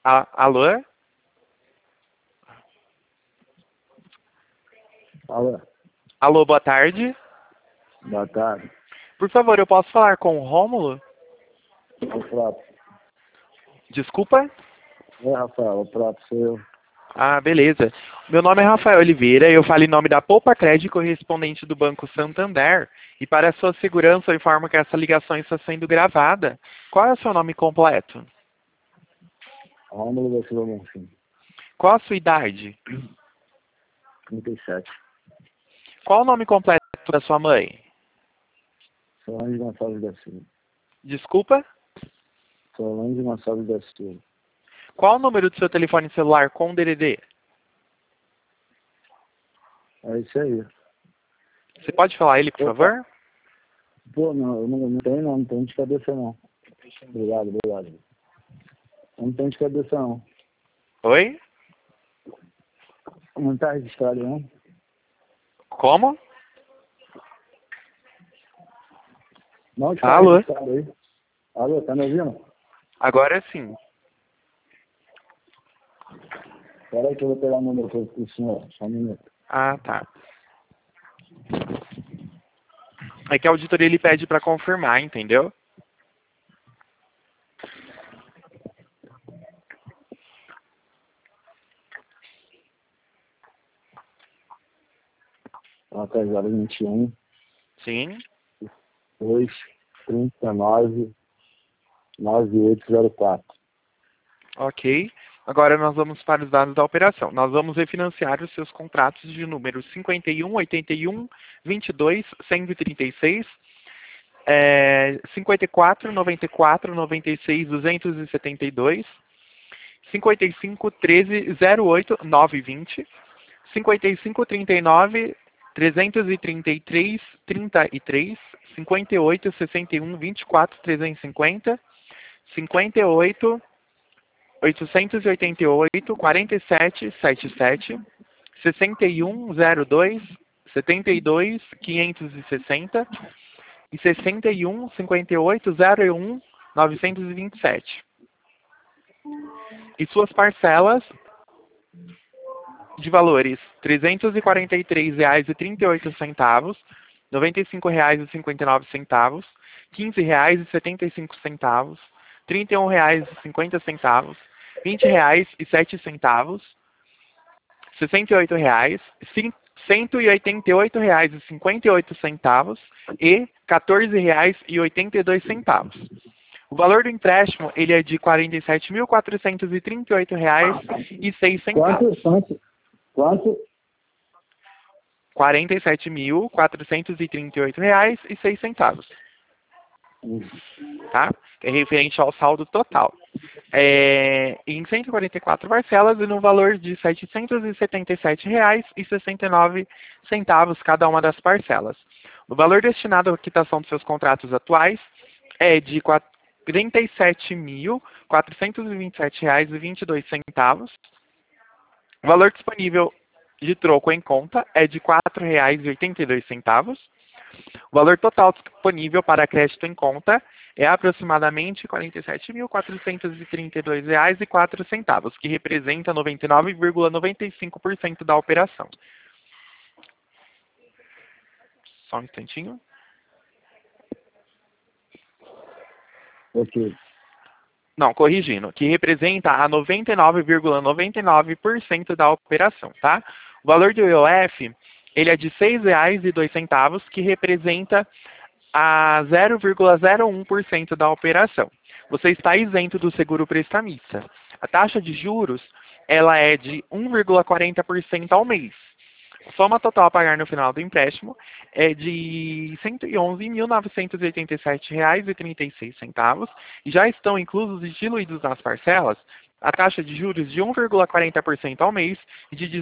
Alô? Alô, Alô, boa tarde. boa tarde. Por favor, eu posso falar com o Rômulo? O próprio. Desculpa? Rafael, o próprio sou eu. Ah, beleza. Meu nome é Rafael Oliveira e eu falo em nome da Poupa Crédito correspondente do Banco Santander. E para a sua segurança, eu informo que essa ligação está sendo gravada. Qual é o seu nome completo? Rômulo da Silva Bonfim, Qual a sua idade? 37. Qual o nome completo da sua mãe? Solange Gonçalves da Silva. Desculpa? Solange Gonçalves da Silva. Qual o número do seu telefone celular com DDD? É isso aí. Você pode falar ele, por favor? Pô, não, eu não tenho de cabeça não. Obrigado. Eu não tenho de cabeça não. Oi? Não tá registrado não? Como? Não está Alô? registrado aí. Alô, tá me ouvindo? Agora sim. Espera aí que eu vou pegar o número pro senhor. Só um minuto. Ah, tá. É que a auditoria ele pede para confirmar, entendeu? Até 021 Sim. 2 39 9804. Ok. Agora nós vamos para os dados da operação. Nós vamos refinanciar os seus contratos de números 51, 81, 22, 136, 54, 94, 96, 272, 55, 13, 08, 920, 55, 39, 333, 33, 58, 61, 24, 350, 58, 888, 47, 77, 61, 02, 72, 560 e 61, 58, 01, 927. E suas parcelas de valores R$ 343,38, R$ 95,59, R$ 15,75, R$ 31,50, R$ 20,07, R$ 68, R$ 188,58 e R$ 14,82. O valor do empréstimo ele é de R$ 47.438,06. Quanto? R$ 47.438,06. Tá? É referente ao saldo total. Em 144 parcelas e no valor de R$ 777,69 cada uma das parcelas. O valor destinado à quitação dos seus contratos atuais é de R$ 47.427,22. O valor disponível de troco em conta é de R$ 4,82. O valor total disponível para crédito em conta é aproximadamente R$ 47.432,04, que representa 99,95% da operação. Só um instantinho. Ok. Não, corrigindo, que representa a 99,99% da operação, tá? O valor do IOF, ele é de R$ 6,02, que representa a 0,01% da operação. Você está isento do seguro prestamista. A taxa de juros, ela é de 1,40% ao mês. A soma total a pagar no final do empréstimo é de R$ 111.987,36 e já estão inclusos e diluídos nas parcelas a taxa de juros de 1,40% ao mês e de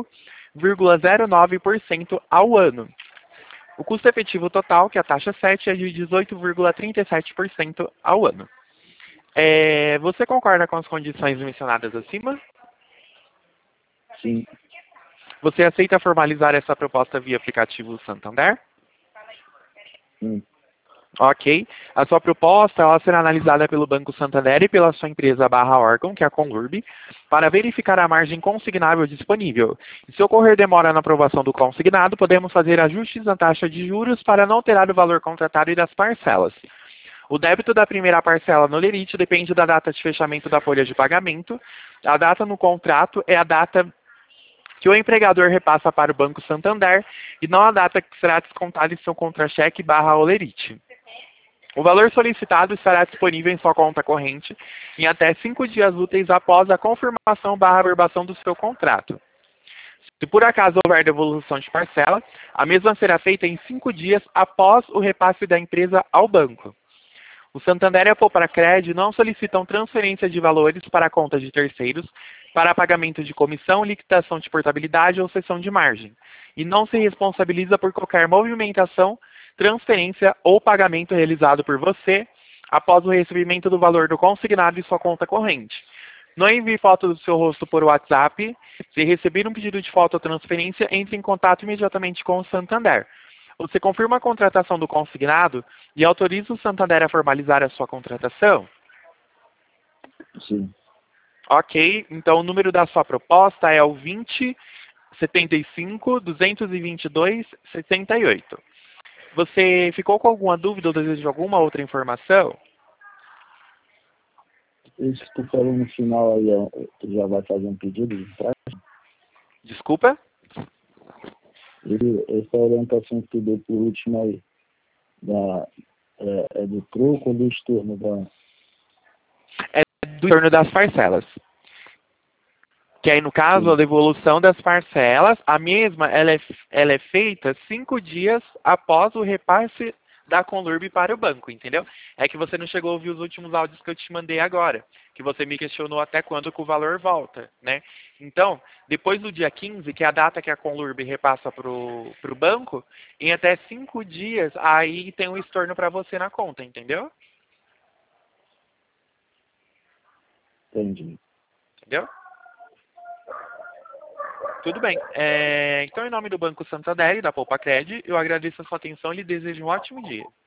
18,09% ao ano. O custo efetivo total, que é a taxa 7, é de 18,37% ao ano. Você concorda com as condições mencionadas acima? Sim. Você aceita formalizar essa proposta via aplicativo Santander? Sim. Ok. A sua proposta ela será analisada pelo Banco Santander e pela sua empresa barra órgão, que é a Conlurb, para verificar a margem consignável disponível. E se ocorrer demora na aprovação do consignado, podemos fazer ajustes na taxa de juros para não alterar o valor contratado e das parcelas. O débito da primeira parcela no lerite depende da data de fechamento da folha de pagamento. A data no contrato é a data que o empregador repassa para o Banco Santander e não a data que será descontada em seu contra-cheque barra olerite. O valor solicitado estará disponível em sua conta corrente em até 5 dias úteis após a confirmação barra averbação do seu contrato. Se por acaso houver devolução de parcela, a mesma será feita em 5 dias após o repasse da empresa ao banco. O Santander e a Poupa-Cred não solicitam transferência de valores para a conta de terceiros para pagamento de comissão, liquidação de portabilidade ou cessão de margem, e não se responsabiliza por qualquer movimentação, transferência ou pagamento realizado por você após o recebimento do valor do consignado em sua conta corrente. Não envie foto do seu rosto por WhatsApp. Se receber um pedido de foto ou transferência, entre em contato imediatamente com o Santander. Você confirma a contratação do consignado e autoriza o Santander a formalizar a sua contratação? Sim. Ok, então o número da sua proposta é o 20 75 222 68. Você ficou com alguma dúvida ou deseja alguma outra informação? Isso que tu falou no final aí, tu já vai fazer um pedido de empréstimo? Desculpa? Essa orientação que tu deu por último aí, é do troco ou do estorno da... É do torno das parcelas. Que aí, no caso, Sim. a devolução das parcelas, a mesma, ela é feita 5 dias após o repasse da Conlurb para o banco, entendeu? É que você não chegou a ouvir os últimos áudios que eu te mandei agora, que você me questionou até quando que o valor volta, né? Então, depois do dia 15, que é a data que a Conlurb repassa para o banco, em até 5 dias, aí tem um estorno para você na conta, entendeu? Entendi. Entendeu? Tudo bem. Então, em nome do Banco Santander e da Poupa-Cred, eu agradeço a sua atenção e lhe desejo um ótimo dia.